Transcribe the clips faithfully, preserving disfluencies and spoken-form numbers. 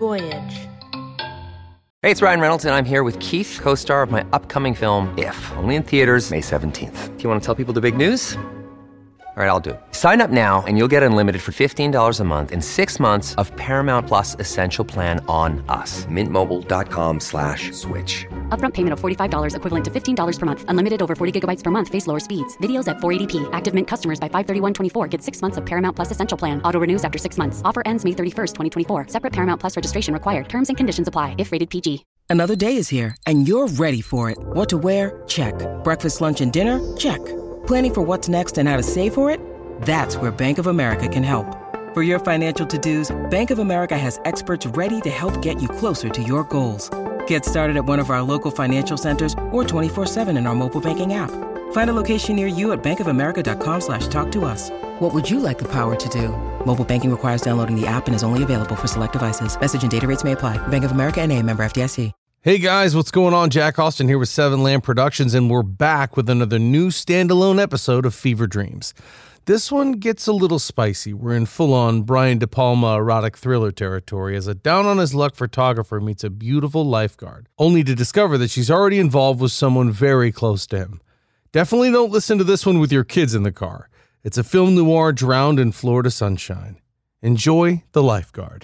Voyage. Hey, it's Ryan Reynolds, and I'm here with Keith, co-star of my upcoming film, If, only in theaters May seventeenth. Do you want to tell people the big news? All right, I'll do it. Sign up now and you'll get unlimited for fifteen dollars a month and six months of Paramount Plus Essential Plan on us. Mint Mobile dot com slash switch. Upfront payment of forty-five dollars equivalent to fifteen dollars per month. Unlimited over forty gigabytes per month. Face lower speeds. Videos at four eighty p. Active Mint customers by five thirty-one twenty-four get six months of Paramount Plus Essential Plan. Auto renews after six months. Offer ends May thirty-first, twenty twenty-four. Separate Paramount Plus registration required. Terms and conditions apply if rated P G. Another day is here, and you're ready for it. What to wear? Check. Breakfast, lunch, and dinner? Check. Planning for what's next and how to save for it? That's where Bank of America can help. For your financial to-dos, Bank of America has experts ready to help get you closer to your goals. Get started at one of our local financial centers or twenty-four seven in our mobile banking app. Find a location near you at bankofamerica.com slash talk to us. What would you like the power to do? Mobile banking requires downloading the app and is only available for select devices. Message and data rates may apply. Bank of America N A, member F D I C. Hey guys, what's going on? Jack Austin here with Seven Lamb Productions, and we're back with another new standalone episode of Fever Dreams. This one gets a little spicy. We're in full-on Brian De Palma erotic thriller territory as a down-on-his-luck photographer meets a beautiful lifeguard, only to discover that she's already involved with someone very close to him. Definitely don't listen to this one with your kids in the car. It's a film noir drowned in Florida sunshine. Enjoy The Lifeguard.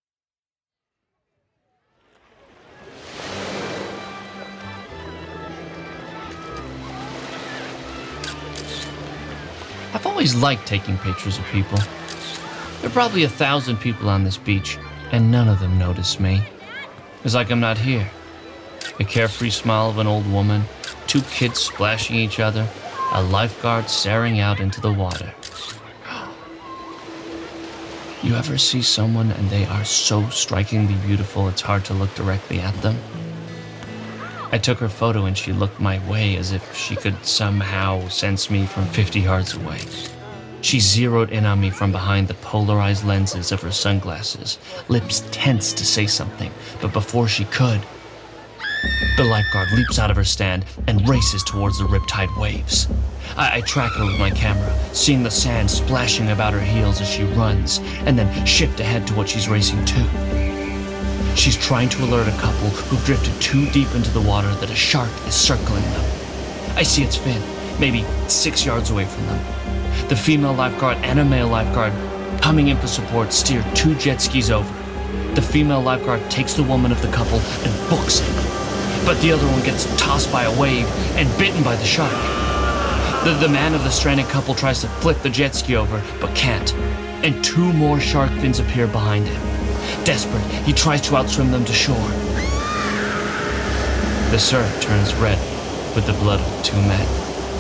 I've always liked taking pictures of people. There are probably a thousand people on this beach, and none of them notice me. It's like I'm not here. A carefree smile of an old woman, two kids splashing each other, a lifeguard staring out into the water. You ever see someone and they are so strikingly beautiful it's hard to look directly at them? I took her photo and she looked my way as if she could somehow sense me from fifty yards away. She zeroed in on me from behind the polarized lenses of her sunglasses, lips tense to say something, but before she could, the lifeguard leaps out of her stand and races towards the riptide waves. I, I track her with my camera, seeing the sand splashing about her heels as she runs, and then shift ahead to what she's racing to. She's trying to alert a couple who've drifted too deep into the water that a shark is circling them. I see its fin, maybe six yards away from them. The female lifeguard and a male lifeguard, coming in for support, steer two jet skis over. The female lifeguard takes the woman of the couple and books it. But the other one gets tossed by a wave and bitten by the shark. The, the man of the stranded couple tries to flip the jet ski over, but can't. And two more shark fins appear behind him. Desperate, he tries to outswim them to shore. The surf turns red with the blood of the two men.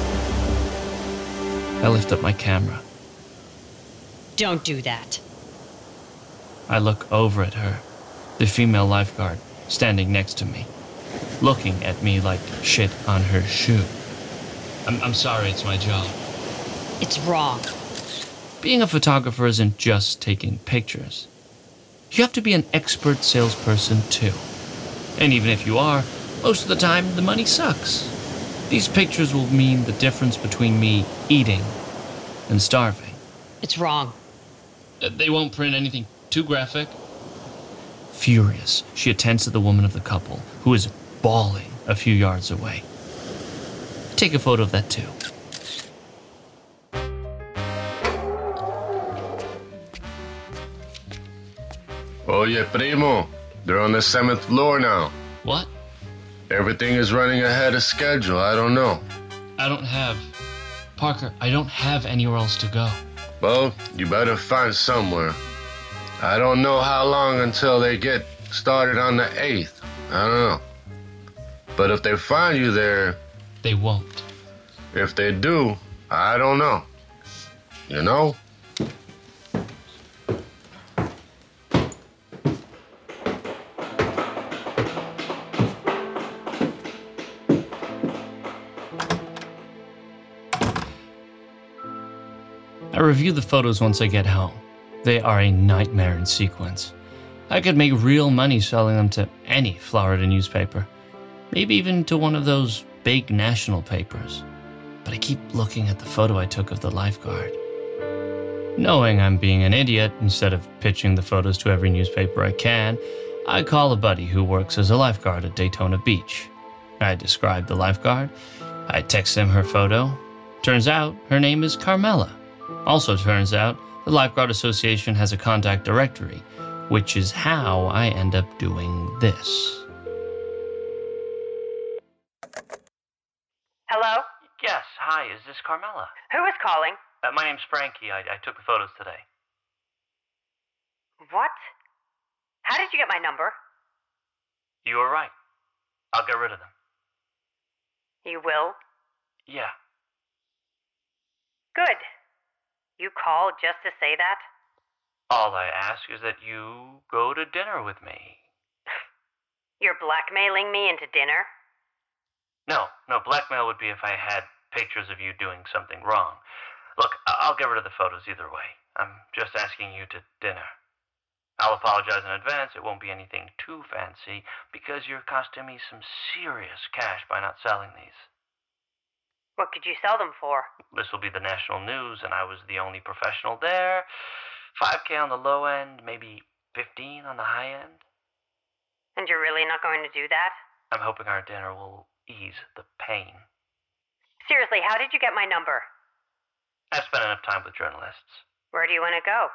I lift up my camera. Don't do that. I look over at her, the female lifeguard, standing next to me, looking at me like shit on her shoe. I'm, I'm sorry, it's my job. It's wrong. Being a photographer isn't just taking pictures. You have to be an expert salesperson too. And even if you are, most of the time the money sucks. These pictures will mean the difference between me eating and starving. It's wrong. Uh, they won't print anything too graphic. Furious, she attends to the woman of the couple, who is bawling a few yards away. Take a photo of that too. Oye, primo, they're on the seventh floor now. What? Everything is running ahead of schedule. I don't know. I don't have... Parker, I don't have anywhere else to go. Well, you better find somewhere. I don't know how long until they get started on the eighth. I don't know. But if they find you there... They won't. If they do, I don't know. You know? I review the photos once I get home. They are a nightmare in sequence. I could make real money selling them to any Florida newspaper. Maybe even to one of those big national papers. But I keep looking at the photo I took of the lifeguard. Knowing I'm being an idiot, instead of pitching the photos to every newspaper I can, I call a buddy who works as a lifeguard at Daytona Beach. I describe the lifeguard. I text him her photo. Turns out her name is Carmela. Also turns out the Lifeguard Association has a contact directory, which is how I end up doing this. Hello? Yes, hi, is this Carmela? Who is calling? Uh, my name's Frankie. I, I took the photos today. What? How did you get my number? You were right. I'll get rid of them. You will? Yeah. Good. You called just to say that? All I ask is that you go to dinner with me. You're blackmailing me into dinner? No, no, blackmail would be if I had pictures of you doing something wrong. Look, I- I'll get rid of the photos either way. I'm just asking you to dinner. I'll apologize in advance. It won't be anything too fancy because you're costing me some serious cash by not selling these. What could you sell them for? This will be the national news, and I was the only professional there. five K on the low end, maybe fifteen on the high end. And you're really not going to do that? I'm hoping our dinner will ease the pain. Seriously, how did you get my number? I've spent enough time with journalists. Where do you want to go?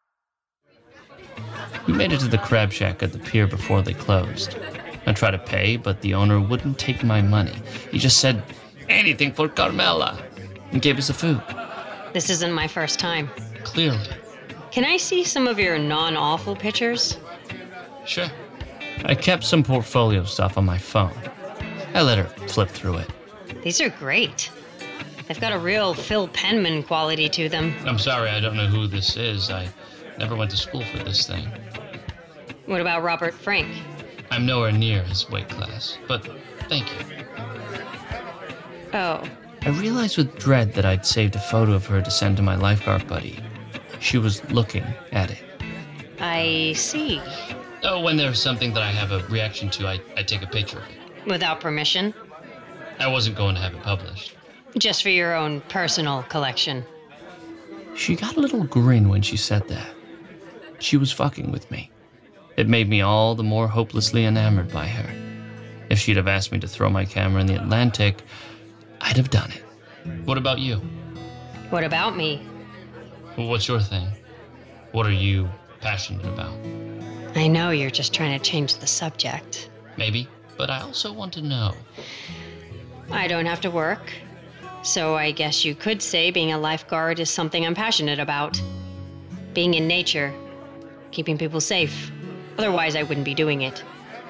We made it to the crab shack at the pier before they closed. I tried to pay, but the owner wouldn't take my money. He just said, anything for Carmela, and gave us the food. This isn't my first time. Clearly. Can I see some of your non-awful pictures? Sure. I kept some portfolio stuff on my phone. I let her flip through it. These are great. They've got a real Phil Penman quality to them. I'm sorry, I don't know who this is. I never went to school for this thing. What about Robert Frank? I'm nowhere near his weight class, but thank you. Oh, I realized with dread that I'd saved a photo of her to send to my lifeguard buddy. She was looking at it. I see. Oh, when there's something that I have a reaction to, I, I take a picture of it. Without permission? I wasn't going to have it published. Just for your own personal collection. She got a little grin when she said that. She was fucking with me. It made me all the more hopelessly enamored by her. If she'd have asked me to throw my camera in the Atlantic, I'd have done it. What about you? What about me? What's your thing? What are you passionate about? I know you're just trying to change the subject. Maybe, but I also want to know. I don't have to work, so I guess you could say being a lifeguard is something I'm passionate about. Being in nature, keeping people safe. Otherwise, I wouldn't be doing it.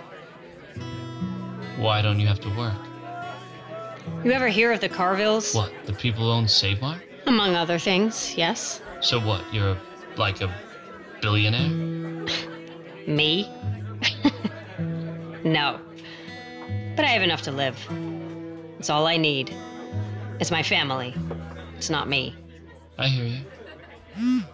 Why don't you have to work? You ever hear of the Carvilles? What, the people who own Save Mart? Among other things, yes. So what, you're a, like a billionaire? Me? No. But I have enough to live. It's all I need. It's my family. It's not me. I hear you.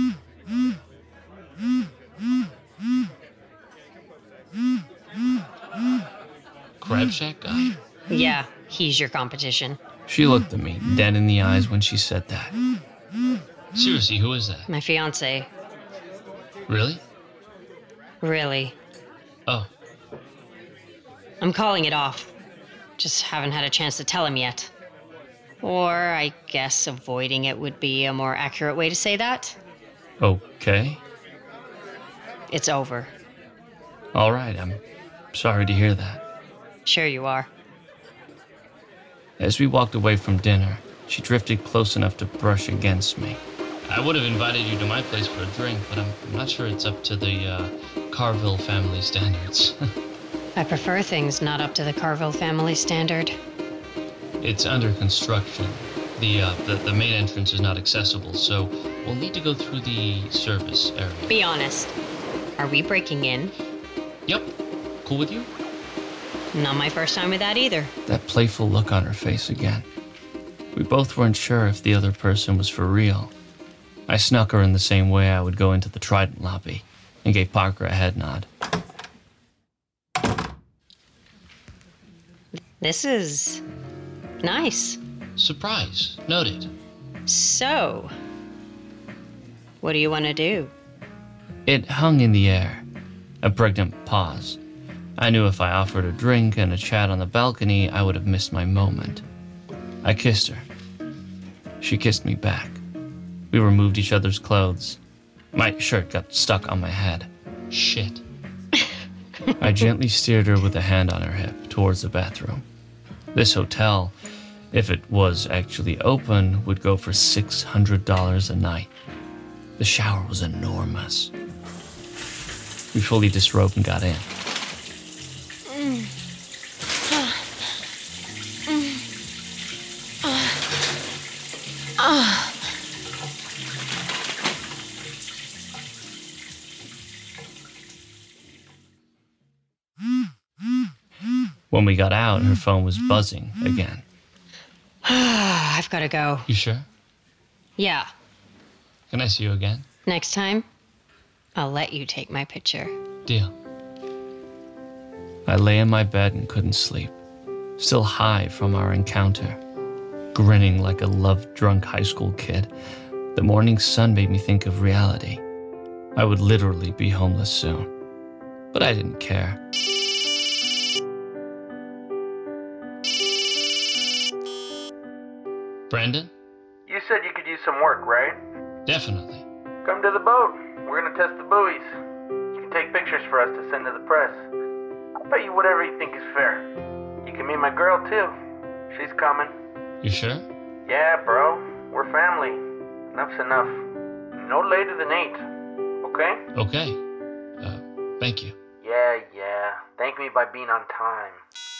Crab Shack guy? Yeah, he's your competition. She looked at me, dead in the eyes when she said that. Seriously, who is that? My fiancé. Really? Really. Oh, I'm calling it off. Just haven't had a chance to tell him yet. Or I guess avoiding it would be a more accurate way to say that. okay. It's over. All right, I'm sorry to hear that. Sure you are. As we walked away from dinner, she drifted close enough to brush against me. I would have invited you to my place for a drink, but I'm, I'm not sure it's up to the uh, Carville family standards. I prefer things not up to the Carville family standard. It's under construction. The, uh, the the main entrance is not accessible, so we'll need to go through the service area. Be honest. Are we breaking in? Yep. Cool with you? Not my first time with that either. That playful look on her face again. We both weren't sure if the other person was for real. I snuck her in the same way I would go into the Trident lobby and gave Parker a head nod. This is nice. Surprise. Noted. So, What do you want to do? It hung in the air, a pregnant pause. I knew if I offered a drink and a chat on the balcony, I would have missed my moment. I kissed her. She kissed me back. We removed each other's clothes. My shirt got stuck on my head. Shit. I gently steered her with a hand on her hip towards the bathroom. This hotel, if it was actually open, would go for six hundred dollars a night. The shower was enormous. We fully disrobed and got in. When we got out, her phone was buzzing again. I've got to go. You sure? Yeah. Can I see you again? Next time, I'll let you take my picture. Deal. I lay in my bed and couldn't sleep, still high from our encounter, grinning like a love-drunk high school kid. The morning sun made me think of reality. I would literally be homeless soon, but I didn't care. Brandon? You said you could use some work, right? Definitely. Come to the boat. We're gonna test the buoys. You can take pictures for us to send to the press. I'll pay you whatever you think is fair. You can meet my girl, too. She's coming. You sure? Yeah, bro. We're family. Enough's enough. No later than eight. Okay? Okay. Uh, thank you. Yeah, yeah. Thank me by being on time.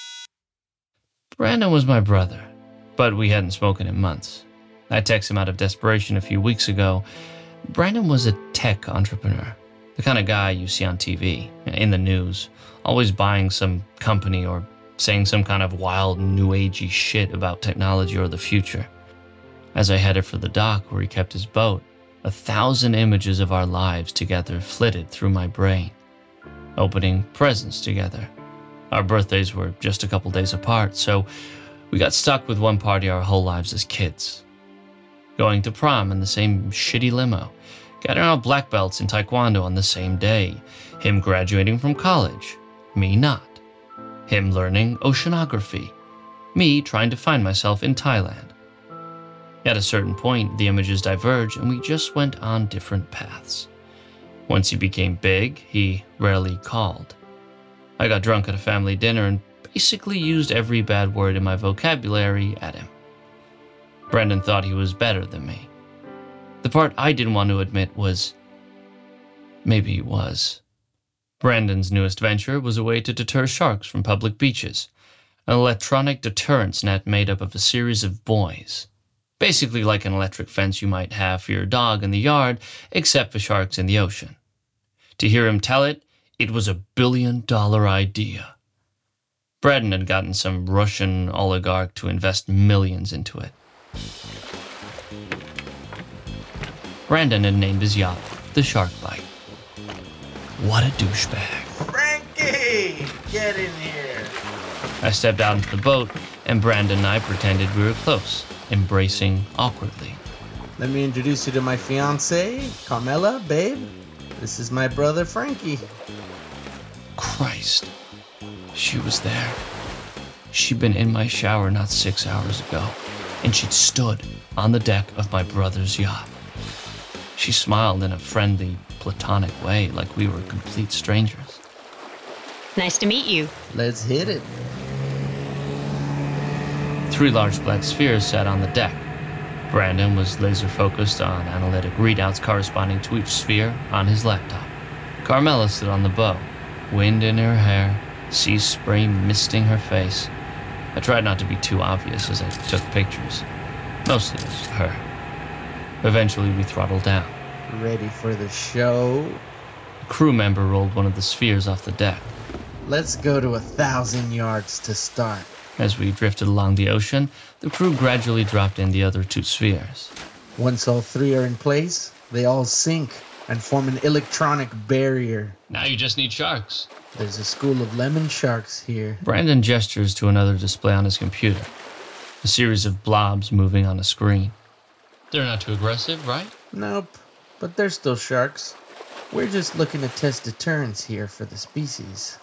Brandon was my brother, but we hadn't spoken in months. I texted him out of desperation a few weeks ago. Brandon was a tech entrepreneur, the kind of guy you see on T V, in the news, always buying some company or saying some kind of wild new agey shit about technology or the future. As I headed for the dock where he kept his boat, a thousand images of our lives together flitted through my brain. Opening presents together. Our birthdays were just a couple days apart, so we got stuck with one party our whole lives as kids. Going to prom in the same shitty limo. Getting our black belts in Taekwondo on the same day. Him graduating from college. Me not. Him learning oceanography. Me trying to find myself in Thailand. At a certain point, the images diverged and we just went on different paths. Once he became big, he rarely called. I got drunk at a family dinner and basically used every bad word in my vocabulary at him. Brandon thought he was better than me. The part I didn't want to admit was, maybe he was. Brandon's newest venture was a way to deter sharks from public beaches, an electronic deterrence net made up of a series of buoys. Basically like an electric fence you might have for your dog in the yard, except for sharks in the ocean. To hear him tell it, it was a billion-dollar idea. Brandon had gotten some Russian oligarch to invest millions into it. Brandon had named his yacht the Shark Bite. What a douchebag. Frankie! Get in here. I stepped out into the boat, and Brandon and I pretended we were close, embracing awkwardly. Let me introduce you to my fiancée, Carmela, babe. This is my brother, Frankie. Christ. She was there. She'd been in my shower not six hours ago, and she'd stood on the deck of my brother's yacht. She smiled in a friendly, platonic way, like we were complete strangers. Nice to meet you. Let's hit it. Three large black spheres sat on the deck. Brandon was laser-focused on analytic readouts corresponding to each sphere on his laptop. Carmela stood on the bow, wind in her hair, sea spray misting her face. I tried not to be too obvious as I took pictures. Mostly it was her. Eventually, we throttled down. Ready for the show? A crew member rolled one of the spheres off the deck. Let's go to a thousand yards to start. As we drifted along the ocean, the crew gradually dropped in the other two spheres. Once all three are in place, they all sink and form an electronic barrier. Now you just need sharks. There's a school of lemon sharks here. Brandon gestures to another display on his computer. A series of blobs moving on a screen. They're not too aggressive, right? Nope. but they're still sharks. We're just looking to test deterrence here for the species.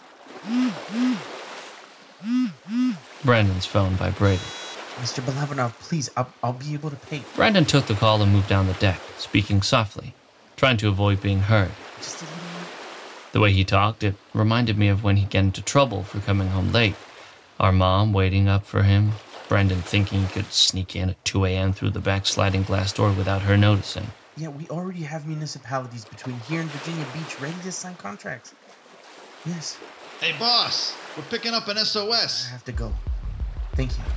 Brandon's phone vibrated. Mister Balabanov, please, I'll, I'll be able to pay. Brandon took the call and moved down the deck, speaking softly, trying to avoid being heard. Just a little more. The way he talked, it reminded me of when he'd get into trouble for coming home late. Our mom waiting up for him, Brandon thinking he could sneak in at two a.m. through the back sliding glass door without her noticing. Yeah, we already have municipalities between here and Virginia Beach ready to sign contracts. Yes. Hey, boss, we're picking up an S O S. I have to go. Thank you.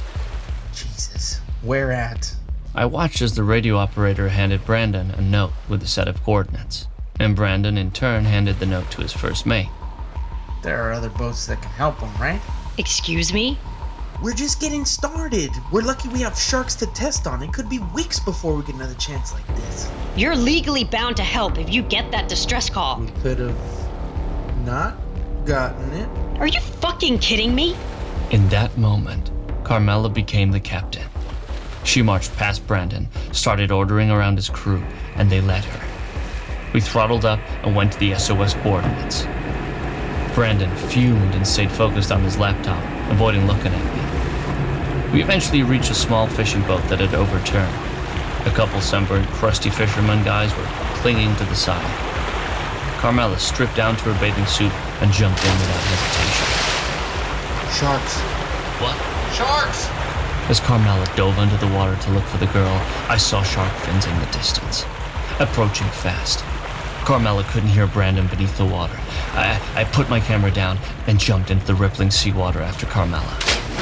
Jesus. Where at? I watched as the radio operator handed Brandon a note with a set of coordinates, and Brandon in turn handed the note to his first mate. There are other boats that can help them, right? Excuse me? We're just getting started. We're lucky we have sharks to test on. It could be weeks before we get another chance like this. You're legally bound to help if you get that distress call. We could have not gotten it. Are you fucking kidding me? In that moment, Carmela became the captain. She marched past Brandon, started ordering around his crew, and they let her. We throttled up and went to the S O S coordinates. Brandon fumed and stayed focused on his laptop, avoiding looking at me. We eventually reached a small fishing boat that had overturned. A couple sunburned, crusty fisherman guys were clinging to the side. Carmela stripped down to her bathing suit and jumped in without hesitation. Sharks. What? Sharks! As Carmela dove under the water to look for the girl, I saw shark fins in the distance, approaching fast. Carmela couldn't hear Brandon beneath the water. I, I put my camera down and jumped into the rippling seawater after Carmela.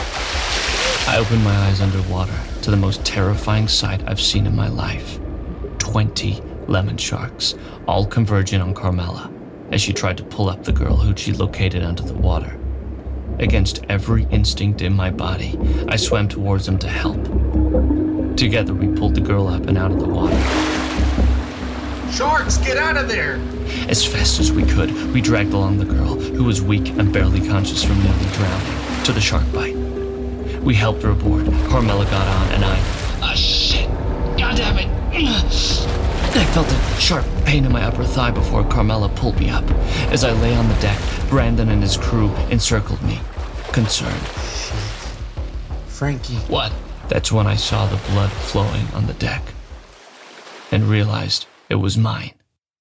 I opened my eyes underwater to the most terrifying sight I've seen in my life. Twenty lemon sharks, all converging on Carmela as she tried to pull up the girl who'd she located under the water. Against every instinct in my body, I swam towards them to help. Together, we pulled the girl up and out of the water. Sharks, get out of there! As fast as we could, we dragged along the girl, who was weak and barely conscious from nearly drowning, to the shark bite. We helped her aboard. Carmela got on, and I... Ah, shit! God damn it! I felt a sharp pain in my upper thigh before Carmela pulled me up. As I lay on the deck, Brandon and his crew encircled me, concerned. Shit. Frankie. What? That's when I saw the blood flowing on the deck, and realized it was mine.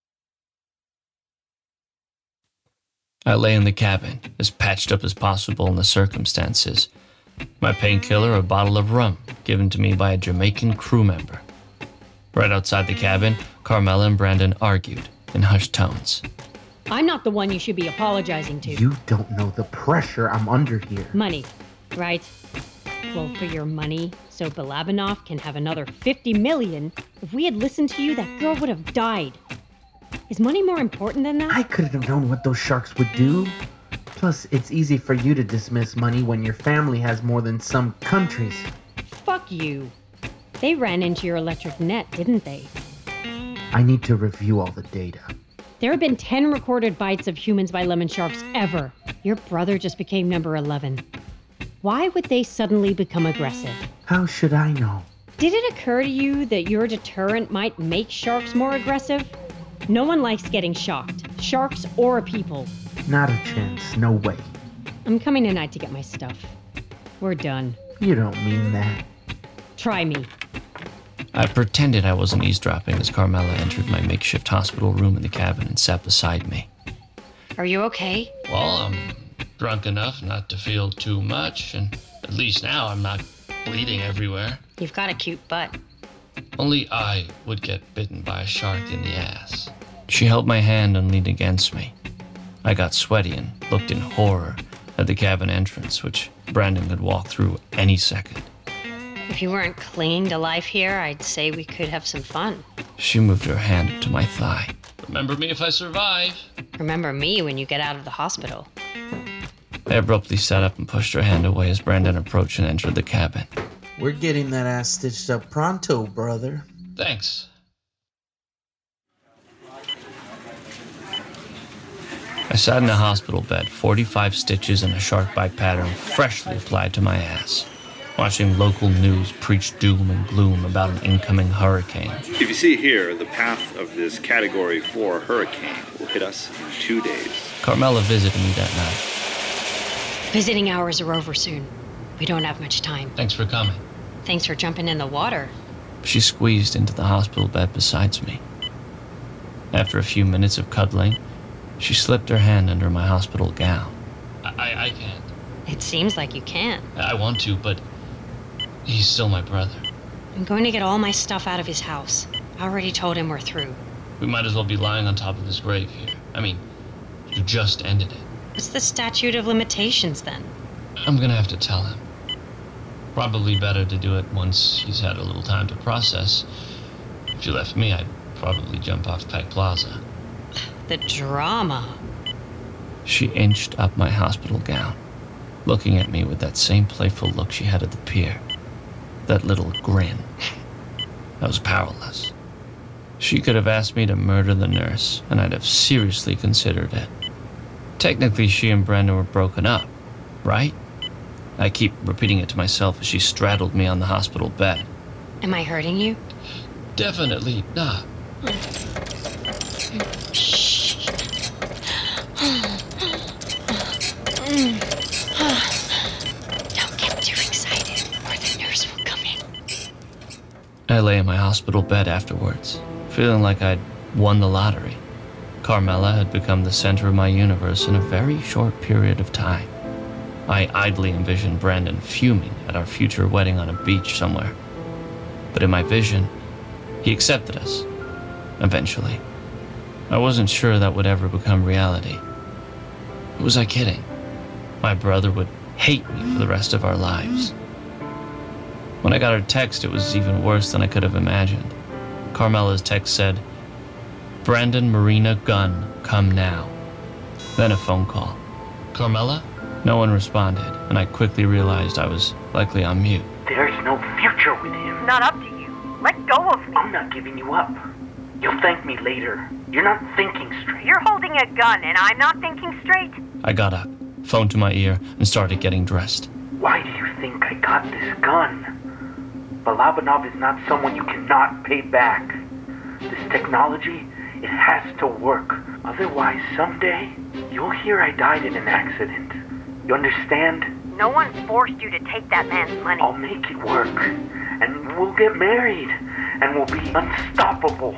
I lay in the cabin, as patched up as possible in the circumstances. My painkiller, a bottle of rum, given to me by a Jamaican crew member. Right outside the cabin, Carmela and Brandon argued in hushed tones. I'm not the one you should be apologizing to. You don't know the pressure I'm under here. Money, right? Well, for your money, so Balabanov can have another fifty million. If we had listened to you, that girl would have died. Is money more important than that? I couldn't have known what those sharks would do. Plus, it's easy for you to dismiss money when your family has more than some countries. Fuck you. They ran into your electric net, didn't they? I need to review all the data. There have been ten recorded bites of humans by lemon sharks ever. Your brother just became number eleven. Why would they suddenly become aggressive? How should I know? Did it occur to you that your deterrent might make sharks more aggressive? No one likes getting shocked, sharks or people. Not a chance, no way. I'm coming tonight to get my stuff. We're done. You don't mean that. Try me. I pretended I wasn't eavesdropping as Carmela entered my makeshift hospital room in the cabin and sat beside me. Are you okay? Well, I'm drunk enough not to feel too much, and at least now I'm not bleeding everywhere. You've got a cute butt. Only I would get bitten by a shark in the ass. She held my hand and leaned against me. I got sweaty and looked in horror at the cabin entrance, which Brandon could walk through any second. If you weren't clinging to life here, I'd say we could have some fun. She moved her hand up to my thigh. Remember me if I survive. Remember me when you get out of the hospital. I abruptly sat up and pushed her hand away as Brandon approached and entered the cabin. We're getting that ass stitched up pronto, brother. Thanks. I sat in a hospital bed, forty-five stitches and a shark bite pattern freshly applied to my ass. watching local news preach doom and gloom about an incoming hurricane. If you see here, the path of this Category four hurricane will hit us in two days. Carmela visited me that night. Visiting hours are over soon. We don't have much time. Thanks for coming. Thanks for jumping in the water. She squeezed into the hospital bed beside me. After a few minutes of cuddling, she slipped her hand under my hospital gown. I, I, I can't. It seems like you can. I want to, but he's still my brother. I'm going to get all my stuff out of his house. I already told him we're through. We might as well be lying on top of his grave here. I mean, you just ended it. What's the statute of limitations, then? I'm gonna have to tell him. Probably better to do it once he's had a little time to process. If you left me, I'd probably jump off Peck Plaza. The drama. She inched up my hospital gown, looking at me with that same playful look she had at the pier. That little grin. I was powerless. She could have asked me to murder the nurse, and I'd have seriously considered it. Technically, she and Brandon were broken up, right? I keep repeating it to myself as she straddled me on the hospital bed. Am I hurting you? Definitely not. Shh. Don't get too excited, or the nurse will come in. I lay in my hospital bed afterwards, feeling like I'd won the lottery. Carmela had become the center of my universe in a very short period of time. I idly envisioned Brandon fuming at our future wedding on a beach somewhere. But in my vision, he accepted us. Eventually. I wasn't sure that would ever become reality. Who was I kidding? My brother would hate me for the rest of our lives. When I got her text, it was even worse than I could have imagined. Carmela's text said, "Brandon Marina Gunn, come now." Then a phone call. "Carmela?" No one responded, and I quickly realized I was likely on mute. There's no future with him. Not up to you. Let go of me. I'm not giving you up. You'll thank me later. You're not thinking straight. You're holding a gun and I'm not thinking straight. I got up, phone to my ear, and started getting dressed. Why do you think I got this gun? Balabanov is not someone you cannot pay back. This technology, it has to work. Otherwise, someday, you'll hear I died in an accident. You understand? No one forced you to take that man's money. I'll make it work. And we'll get married. And we'll be unstoppable.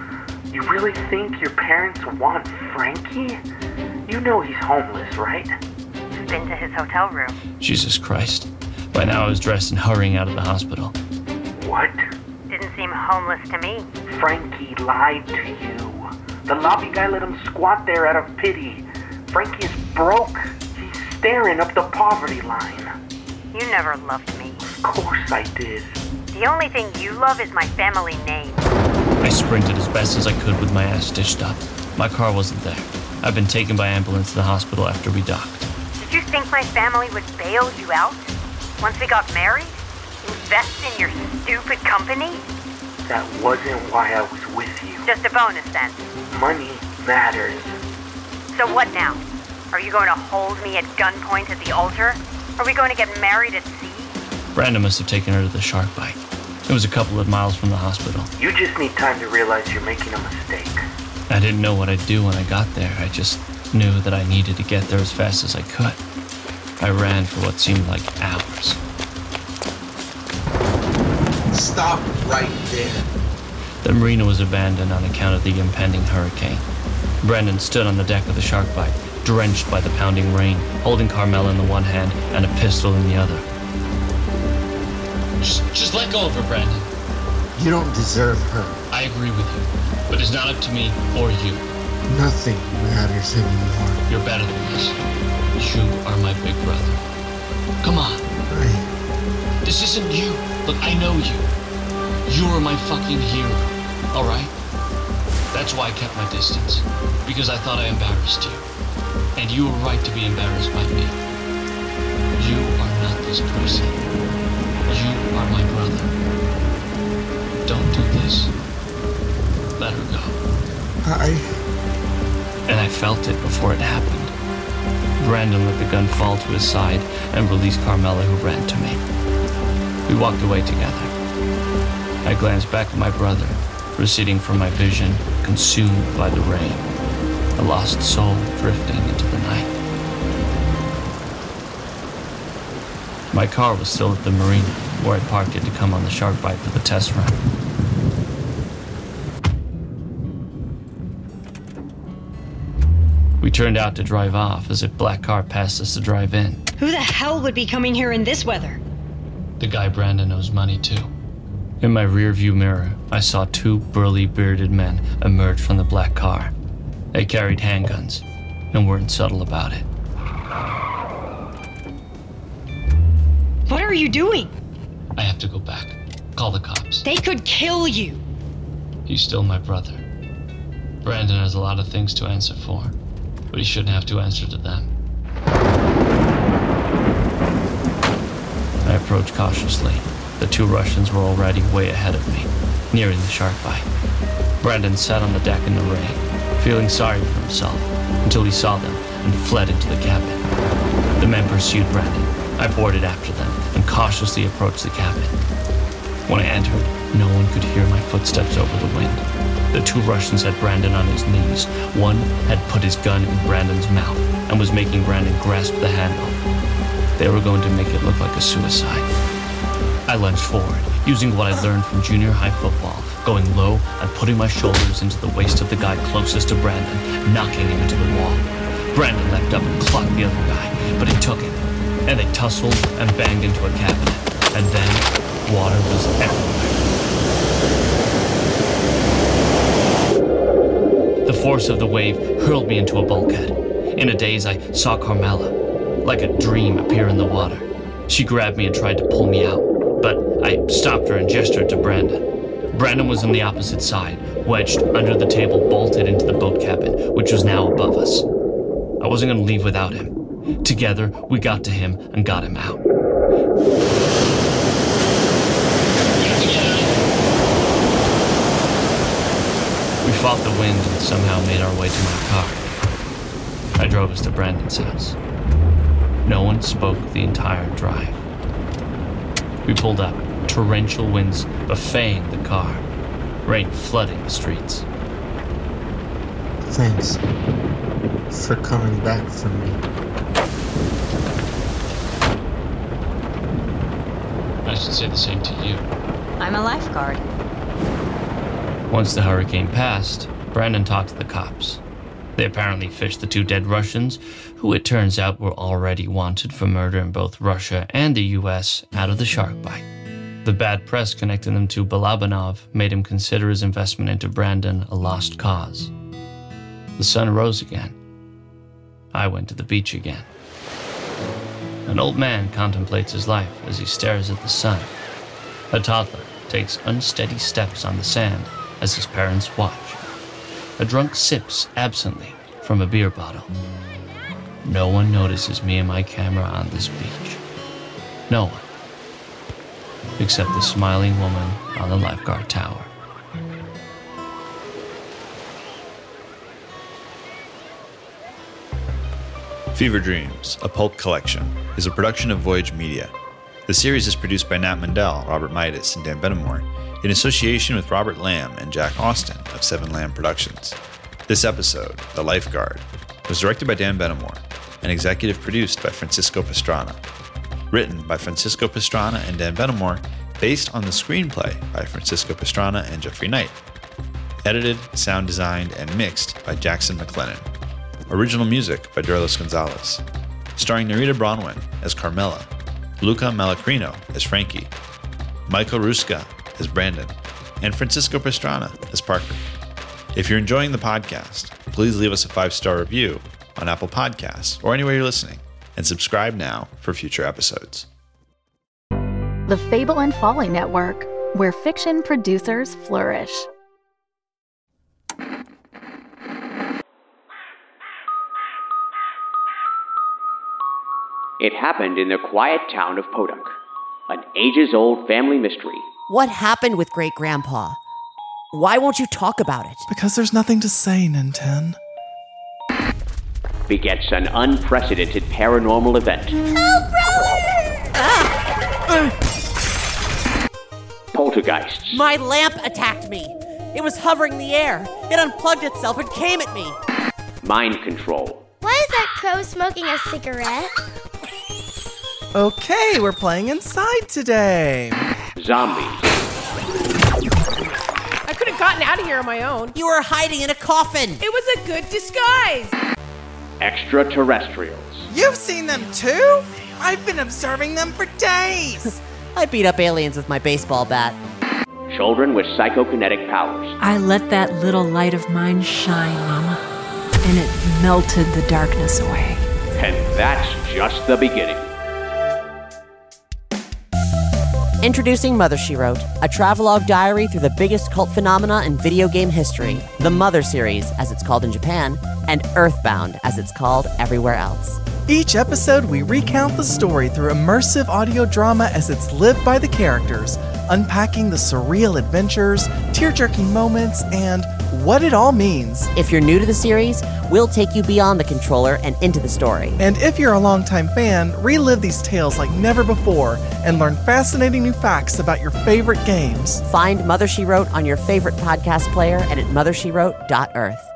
You really think your parents want Frankie? You know he's homeless, right? You've been to his hotel room. Jesus Christ. By now I was dressed and hurrying out of the hospital. What? Didn't seem homeless to me. Frankie lied to you. The lobby guy let him squat there out of pity. Frankie is broke. He's staring up the poverty line. You never loved me. Of course I did. The only thing you love is my family name. I sprinted as best as I could with my ass stitched up. My car wasn't there. I'd been taken by ambulance to the hospital after we docked. Did you think my family would bail you out? Once we got married? Invest in your stupid company? That wasn't why I was with you. Just a bonus then. Money matters. So what now? Are you going to hold me at gunpoint at the altar? Are we going to get married at sea? Brandon must have taken her to the shark bite. It was a couple of miles from the hospital. You just need time to realize you're making a mistake. I didn't know what I'd do when I got there. I just knew that I needed to get there as fast as I could. I ran for what seemed like hours. Stop right there. The marina was abandoned on account of the impending hurricane. Brandon stood on the deck of the shark bite, drenched by the pounding rain, holding Carmela in the one hand and a pistol in the other. Just, just let go of her, Brandon. You don't deserve her. I agree with you, but it's not up to me or you. Nothing matters anymore. You're better than this. You are my big brother. Come on. I... This isn't you. Look, I know you. You are my fucking hero, all right? That's why I kept my distance, because I thought I embarrassed you. And you were right to be embarrassed by me. You are not this person. You are my brother. Don't do this. Let her go. I... And I felt it before it happened. Brandon let the gun fall to his side and released Carmela, who ran to me. We walked away together. I glanced back at my brother, receding from my vision, consumed by the rain, a lost soul drifting into the night. My car was still at the marina, where I parked it to come on the shark bite for the test run. We turned out to drive off as a black car passed us to drive in. Who the hell would be coming here in this weather? The guy Brandon owes money to. In my rearview mirror, I saw two burly bearded men emerge from the black car. They carried handguns and weren't subtle about it. What are you doing? I have to go back. Call the cops. They could kill you. He's still my brother. Brandon has a lot of things to answer for, but he shouldn't have to answer to them. I approached cautiously. The two Russians were already way ahead of me, nearing the shark bite. Brandon sat on the deck in the rain, feeling sorry for himself, until he saw them and fled into the cabin. The men pursued Brandon. I boarded after them and cautiously approached the cabin. When I entered, no one could hear my footsteps over the wind. The two Russians had Brandon on his knees. One had put his gun in Brandon's mouth and was making Brandon grasp the handle. They were going to make it look like a suicide. I lunged forward, using what I learned from junior high football, going low and putting my shoulders into the waist of the guy closest to Brandon, knocking him into the wall. Brandon leapt up and clocked the other guy, but it took him, and they tussled and banged into a cabinet, and then water was everywhere. The force of the wave hurled me into a bulkhead. In a daze, I saw Carmela, like a dream, appear in the water. She grabbed me and tried to pull me out, but I stopped her and gestured to Brandon. Brandon was on the opposite side, wedged under the table, bolted into the boat cabin, which was now above us. I wasn't going to leave without him. Together, we got to him and got him out. We fought the wind and somehow made our way to my car. I drove us to Brandon's house. No one spoke the entire drive. We pulled up, torrential winds buffeting the car, rain flooding the streets. Thanks for coming back for me. I should say the same to you. I'm a lifeguard. Once the hurricane passed, Brandon talked to the cops. They apparently fished the two dead Russians, who it turns out were already wanted for murder in both Russia and the U S, out of the shark bite. The bad press connecting them to Balabanov made him consider his investment into Brandon a lost cause. The sun rose again. I went to the beach again. An old man contemplates his life as he stares at the sun. A toddler takes unsteady steps on the sand as his parents watch. A drunk sips absently from a beer bottle. No one notices me and my camera on this beach. No one. Except the smiling woman on the lifeguard tower. Fever Dreams, a pulp collection, is a production of Voyage Media. The series is produced by Nat Mundell, Robert Midas, and Dan Benamor, in association with Robert Lamb and Jack Austin of Seven Lamb Productions. This episode, The Lifeguard, was directed by Dan Benamor and executive produced by Francisco Pastrana. Written by Francisco Pastrana and Dan Benamor, based on the screenplay by Francisco Pastrana and Jeffrey Knight. Edited, sound designed, and mixed by Jackson McLennan. Original music by Derlos Gonzalez. Starring Narita Bronwyn as Carmela, Luca Malacrino as Frankie, Michael Ruska as Brandon, and Francisco Pastrana as Parker. If you're enjoying the podcast, please leave us a five-star review on Apple Podcasts or anywhere you're listening, and subscribe now for future episodes. The Fable and Folly Network, where fiction producers flourish. It happened in the quiet town of Podunk, an ages-old family mystery. What happened with Great Grandpa? Why won't you talk about it? Because there's nothing to say, Ninten. Begets an unprecedented paranormal event. Help, brother! Ah! poltergeists. My lamp attacked me. It was hovering in the air. It unplugged itself and came at me. Mind control. Why is that crow smoking a cigarette? Okay, we're playing inside today. Zombies. I could have gotten out of here on my own. You were hiding in a coffin. It was a good disguise. Extraterrestrials. You've seen them too? I've been observing them for days. I beat up aliens with my baseball bat. Children with psychokinetic powers. I let that little light of mine shine, Mama, and it melted the darkness away. And that's just the beginning. Introducing Mother, She Wrote, a travelogue diary through the biggest cult phenomena in video game history, the Mother series, as it's called in Japan, and Earthbound, as it's called everywhere else. Each episode, we recount the story through immersive audio drama as it's lived by the characters, unpacking the surreal adventures, tear-jerking moments, and what it all means. If you're new to the series, we'll take you beyond the controller and into the story. And if you're a longtime fan, relive these tales like never before and learn fascinating new facts about your favorite games. Find Mother, She Wrote on your favorite podcast player and at mother she wrote dot earth.